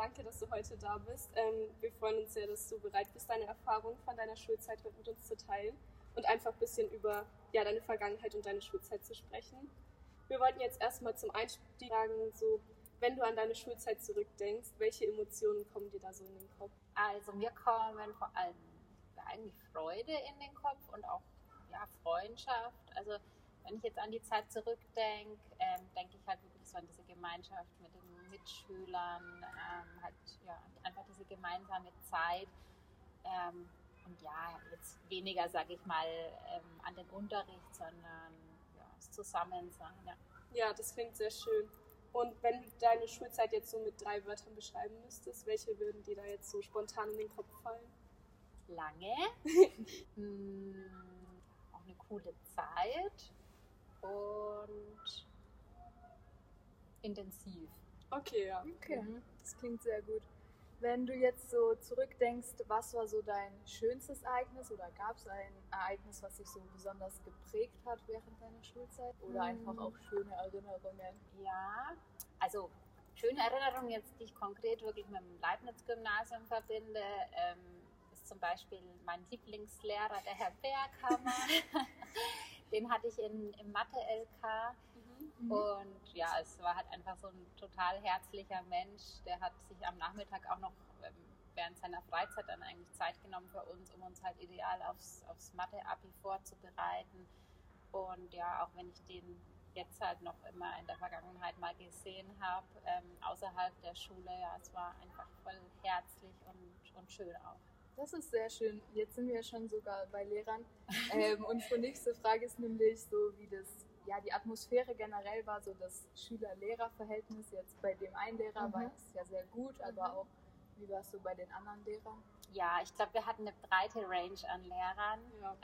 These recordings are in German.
danke, dass du heute da bist. Wir freuen uns sehr, dass du bereit bist, deine Erfahrungen von deiner Schulzeit mit uns zu teilen und einfach ein bisschen über deine Vergangenheit und deine Schulzeit zu sprechen. Wir wollten jetzt erstmal zum Einstieg sagen, so, wenn du an deine Schulzeit zurückdenkst, welche Emotionen kommen dir da so in den Kopf? Also mir kommen vor allem eigentlich Freude in den Kopf und auch Freundschaft. Also wenn ich jetzt an die Zeit zurückdenke, denke ich halt wirklich so an diese Gemeinschaft mit den Mitschülern, einfach diese gemeinsame Zeit. Und jetzt weniger, sage ich mal, an den Unterricht, sondern das Zusammensein. Ja, das klingt sehr schön. Und wenn du deine Schulzeit jetzt so mit 3 Wörtern beschreiben müsstest, welche würden dir da jetzt so spontan in den Kopf fallen? Lange, auch eine coole Zeit und intensiv. Okay, ja. Okay, das klingt sehr gut. Wenn du jetzt so zurückdenkst, was war so dein schönstes Ereignis oder gab es ein Ereignis, was dich so besonders geprägt hat während deiner Schulzeit oder einfach auch schöne Erinnerungen? Ja, also schöne Erinnerungen jetzt, die ich konkret wirklich mit dem Leibniz-Gymnasium verbinde, ist zum Beispiel mein Lieblingslehrer, der Herr Berghammer. Den hatte ich im Mathe-LK. Und es war halt einfach so ein total herzlicher Mensch. Der hat sich am Nachmittag auch noch während seiner Freizeit dann eigentlich Zeit genommen für uns, um uns halt ideal aufs Mathe-Abi vorzubereiten. Und auch wenn ich den jetzt halt noch immer in der Vergangenheit mal gesehen habe, außerhalb der Schule, es war einfach voll herzlich und schön auch. Das ist sehr schön. Jetzt sind wir ja schon sogar bei Lehrern. Unsere nächste Frage ist nämlich so, wie die Atmosphäre generell war, so das Schüler-Lehrer-Verhältnis. Jetzt bei dem einen Lehrer war es ja sehr gut, aber auch, wie war es so bei den anderen Lehrern? Ja, ich glaube, wir hatten eine breite Range an Lehrern.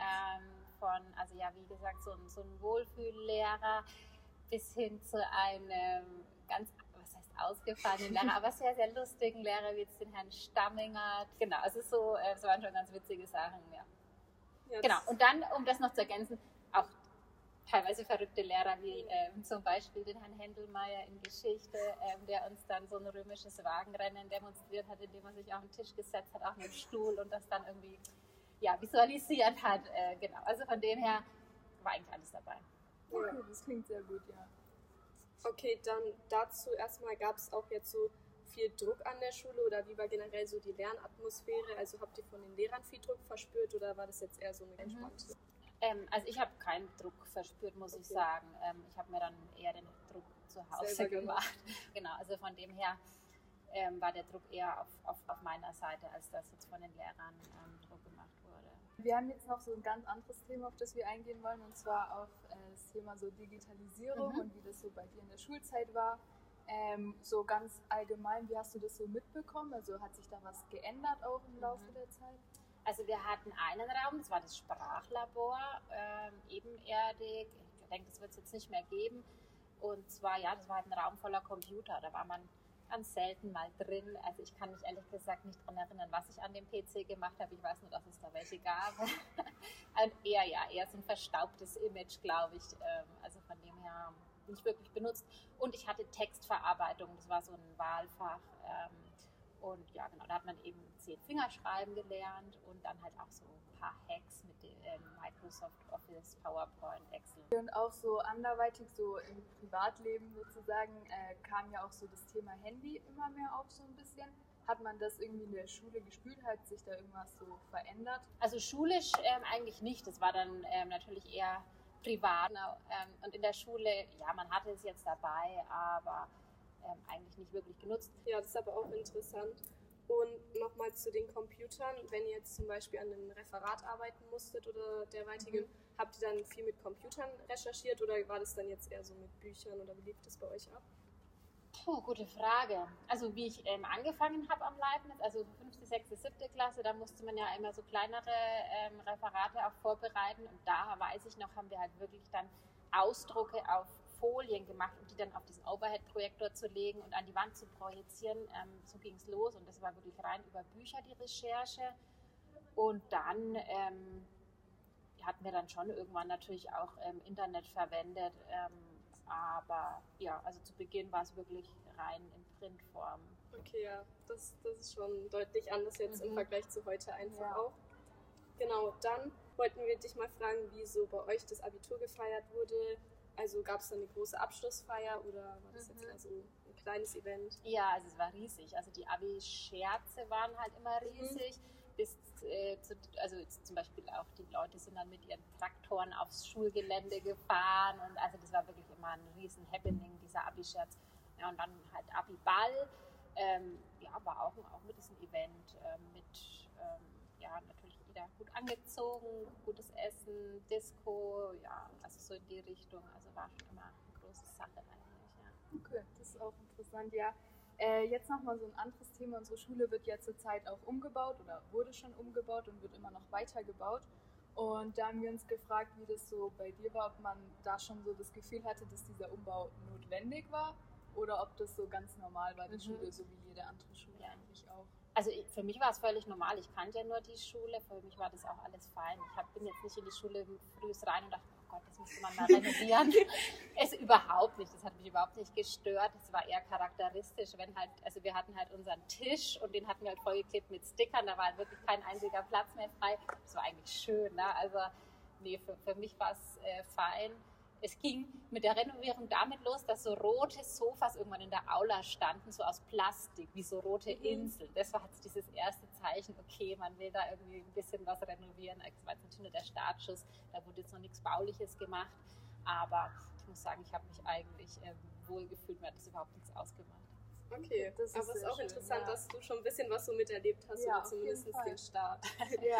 Wie gesagt, so ein Wohlfühllehrer bis hin zu einem ganz, ausgefallenen Lehrer, aber sehr, sehr lustigen Lehrer, wie jetzt den Herrn Stamminger. Genau, es waren schon ganz witzige Sachen, ja. Genau, und dann, um das noch zu ergänzen, auch teilweise verrückte Lehrer, wie zum Beispiel den Herrn Händelmeier in Geschichte, der uns dann so ein römisches Wagenrennen demonstriert hat, indem er sich auf den Tisch gesetzt hat, auf einen Stuhl und das dann irgendwie visualisiert hat. Genau, also von dem her war eigentlich alles dabei. Okay, das klingt sehr gut, ja. Okay, dann dazu erstmal, gab es auch jetzt so viel Druck an der Schule oder wie war generell so die Lernatmosphäre? Also habt ihr von den Lehrern viel Druck verspürt oder war das jetzt eher so eine entspannte? Also ich habe keinen Druck verspürt, muss ich sagen. Ich habe mir dann eher den Druck zu Hause selber gemacht. Genau, also von dem her war der Druck eher auf meiner Seite, als dass jetzt von den Lehrern Druck gemacht wurde. Wir haben jetzt noch so ein ganz anderes Thema, auf das wir eingehen wollen, und zwar auf das Thema so Digitalisierung und wie das so bei dir in der Schulzeit war. So ganz allgemein, wie hast du das so mitbekommen? Also hat sich da was geändert auch im Laufe der Zeit? Also wir hatten einen Raum, das war das Sprachlabor, ebenerdig. Ich denke, das wird es jetzt nicht mehr geben. Und zwar, das war halt ein Raum voller Computer. Da war man ganz selten mal drin. Also ich kann mich ehrlich gesagt nicht daran erinnern, was ich an dem PC gemacht habe. Ich weiß nur, dass es da welche gab. Und eher so ein verstaubtes Image, glaube ich. Also von dem her nicht wirklich benutzt. Und ich hatte Textverarbeitung, das war so ein Wahlfach. Und da hat man eben 10 Fingerschreiben gelernt und dann halt auch so ein paar Hacks mit dem Microsoft Office, PowerPoint, Excel. Und auch so anderweitig, so im Privatleben sozusagen, kam ja auch so das Thema Handy immer mehr auf so ein bisschen. Hat man das irgendwie in der Schule gespürt? Hat sich da irgendwas so verändert? Also schulisch eigentlich nicht. Das war dann natürlich eher privat. Und in der Schule, man hatte es jetzt dabei, aber eigentlich nicht wirklich genutzt. Ja, das ist aber auch interessant. Und nochmal zu den Computern, wenn ihr jetzt zum Beispiel an einem Referat arbeiten musstet oder derartigem, habt ihr dann viel mit Computern recherchiert oder war das dann jetzt eher so mit Büchern oder wie lief das bei euch ab? Gute Frage. Also wie ich angefangen habe am Leibniz, also 5., 6., 7. Klasse, da musste man ja immer so kleinere Referate auch vorbereiten und da weiß ich noch, haben wir halt wirklich dann Ausdrucke auf Folien gemacht, um die dann auf diesen Overhead-Projektor zu legen und an die Wand zu projizieren. So ging es los und das war wirklich rein über Bücher, die Recherche. Und dann hatten wir dann schon irgendwann natürlich auch Internet verwendet. Aber also zu Beginn war es wirklich rein in Printform. Okay, ja, das ist schon deutlich anders jetzt im Vergleich zu heute einfach auch. Genau, dann wollten wir dich mal fragen, wie so bei euch das Abitur gefeiert wurde. Also gab es da eine große Abschlussfeier oder war das jetzt eher so ein kleines Event? Ja, also es war riesig. Also die Abi-Scherze waren halt immer riesig. Also zum Beispiel auch die Leute sind dann mit ihren Traktoren aufs Schulgelände gefahren. Und also das war wirklich immer ein riesen Happening, dieser Abi-Scherz. Ja, und dann halt Abi-Ball. War auch mit diesem Event natürlich jeder gut angezogen, gutes Essen, Disco, also so in die Richtung. Also war schon immer eine große Sache eigentlich, ja. Okay, das ist auch interessant, ja. Jetzt nochmal so ein anderes Thema. Unsere Schule wird ja zurzeit auch umgebaut oder wurde schon umgebaut und wird immer noch weiter gebaut. Und da haben wir uns gefragt, wie das so bei dir war, ob man da schon so das Gefühl hatte, dass dieser Umbau notwendig war oder ob das so ganz normal war, die Schule, so wie jede andere Schule eigentlich auch. Also für mich war es völlig normal. Ich kannte ja nur die Schule. Für mich war das auch alles fein. Ich bin jetzt nicht in die Schule früh rein und dachte, oh Gott, das müsste man mal renovieren. Es überhaupt nicht. Das hat mich überhaupt nicht gestört. Es war eher charakteristisch, also wir hatten halt unseren Tisch und den hatten wir halt vollgeklebt mit Stickern. Da war halt wirklich kein einziger Platz mehr frei. Das war eigentlich schön, ne? Also nee, für mich war es fein. Es ging mit der Renovierung damit los, dass so rote Sofas irgendwann in der Aula standen, so aus Plastik, wie so rote Inseln. Das war jetzt dieses erste Zeichen, okay, man will da irgendwie ein bisschen was renovieren. Das war jetzt natürlich nur der Startschuss, da wurde jetzt noch nichts Bauliches gemacht. Aber ich muss sagen, ich habe mich eigentlich wohlgefühlt, mir hat das überhaupt nichts ausgemacht. Okay, aber es ist auch schön, interessant, dass du schon ein bisschen was so miterlebt hast, oder zumindest den Start. Ja.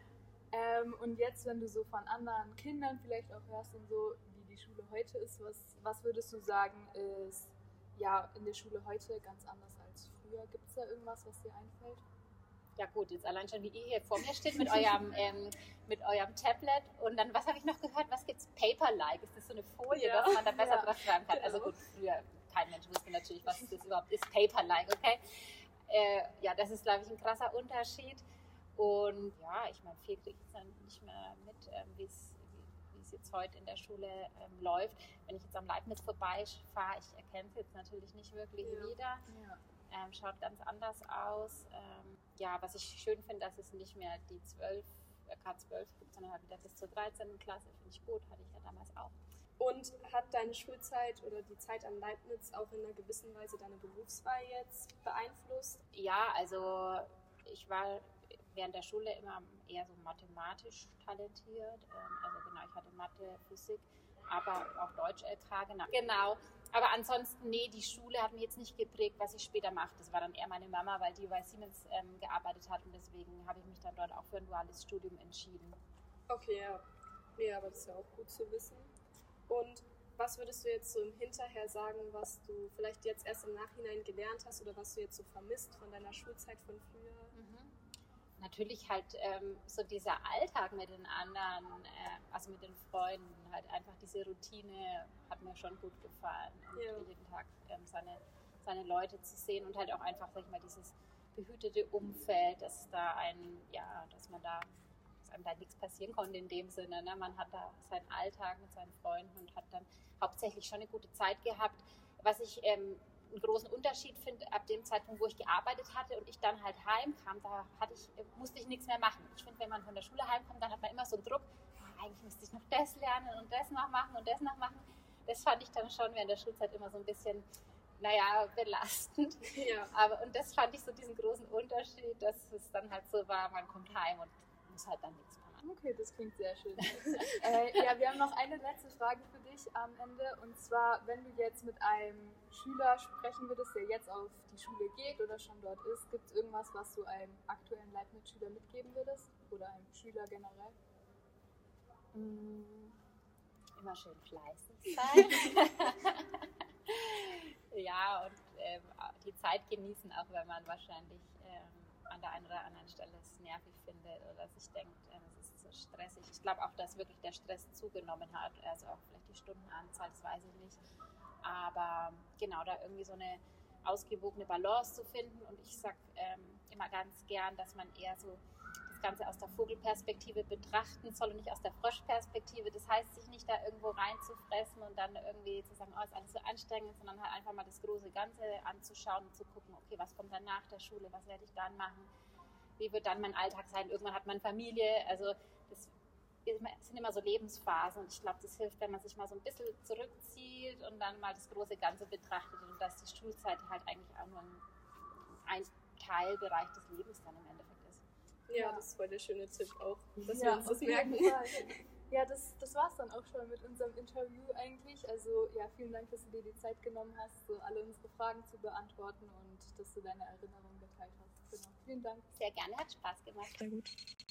Und jetzt, wenn du so von anderen Kindern vielleicht auch hörst und so, wie die Schule heute ist, was würdest du sagen, ist in der Schule heute ganz anders als früher? Gibt es da irgendwas, was dir einfällt? Ja gut, jetzt allein schon, wie ihr hier vor mir steht mit eurem Tablet und dann, was habe ich noch gehört, was gibt's? Paper-like, ist das so eine Folie, dass man da besser drauf schreiben kann? Also gut, früher, kein Mensch wusste natürlich, was das überhaupt ist, Paper-like, okay? Das ist, glaube ich, ein krasser Unterschied. Und ich meine, viel kriege ich jetzt dann nicht mehr mit, wie es jetzt heute in der Schule läuft. Wenn ich jetzt am Leibniz vorbeifahre, ich erkenne es jetzt natürlich nicht wirklich wieder. Ja. Schaut ganz anders aus. Was ich schön finde, dass es nicht mehr die K12 gibt, sondern halt wieder bis zur 13. Klasse. Finde ich gut, hatte ich ja damals auch. Und hat deine Schulzeit oder die Zeit am Leibniz auch in einer gewissen Weise deine Berufswahl jetzt beeinflusst? Ja, also ich war während der Schule immer eher so mathematisch talentiert. Ich hatte Mathe, Physik, aber auch Deutsch-LK, genau. Aber ansonsten, die Schule hat mich jetzt nicht geprägt, was ich später mache. Das war dann eher meine Mama, weil die bei Siemens gearbeitet hat und deswegen habe ich mich dann dort auch für ein duales Studium entschieden. Okay, ja. Nee, aber das ist ja auch gut zu wissen. Und was würdest du jetzt so im Hinterher sagen, was du vielleicht jetzt erst im Nachhinein gelernt hast oder was du jetzt so vermisst von deiner Schulzeit von früher? Natürlich halt so dieser Alltag mit den anderen, also mit den Freunden, halt einfach diese Routine hat mir schon gut gefallen. Und jeden Tag seine Leute zu sehen und halt auch einfach, sag ich mal, dieses behütete Umfeld, dass einem da nichts passieren konnte in dem Sinne. Ne? Man hat da seinen Alltag mit seinen Freunden und hat dann hauptsächlich schon eine gute Zeit gehabt. Was ich einen großen Unterschied finde, ab dem Zeitpunkt, wo ich gearbeitet hatte und ich dann halt heimkam, musste ich nichts mehr machen. Ich finde, wenn man von der Schule heimkommt, dann hat man immer so einen Druck, eigentlich müsste ich noch das lernen und das noch machen und das noch machen. Das fand ich dann schon während der Schulzeit immer so ein bisschen, belastend. Ja. Und das fand ich so diesen großen Unterschied, dass es dann halt so war, man kommt heim und muss halt dann nichts machen. Okay, das klingt sehr schön. Wir haben noch eine letzte Frage für dich am Ende. Und zwar, wenn du jetzt mit einem Schüler sprechen würdest, der jetzt auf die Schule geht oder schon dort ist, gibt es irgendwas, was du einem aktuellen Leibniz-Schüler mitgeben würdest? Oder einem Schüler generell? Immer schön fleißig sein. Und die Zeit genießen, auch wenn man wahrscheinlich an der einen oder anderen Stelle es nervig findet oder sich denkt, es ist so stressig. Ich glaube auch, dass wirklich der Stress zugenommen hat, also auch vielleicht die Stundenanzahl, das weiß ich nicht. Aber genau, da irgendwie so eine ausgewogene Balance zu finden und ich sage immer ganz gern, dass man eher so, das Ganze aus der Vogelperspektive betrachten soll und nicht aus der Froschperspektive. Das heißt, sich nicht da irgendwo reinzufressen und dann irgendwie zu sagen, oh, ist alles so anstrengend, sondern halt einfach mal das große Ganze anzuschauen und zu gucken, okay, was kommt dann nach der Schule, was werde ich dann machen, wie wird dann mein Alltag sein, irgendwann hat man Familie, also das sind immer so Lebensphasen und ich glaube, das hilft, wenn man sich mal so ein bisschen zurückzieht und dann mal das große Ganze betrachtet und dass die Schulzeit halt eigentlich auch nur ein Teilbereich des Lebens dann im Endeffekt ist. Ja, das ist voll der schöne Tipp auch, dass Ja, wir uns das auf jeden merken. Fall. Ja, das war es dann auch schon mit unserem Interview eigentlich. Also ja, vielen Dank, dass du dir die Zeit genommen hast, so alle unsere Fragen zu beantworten und dass du deine Erinnerungen geteilt hast. Genau. Vielen Dank. Sehr gerne, hat Spaß gemacht. Sehr gut.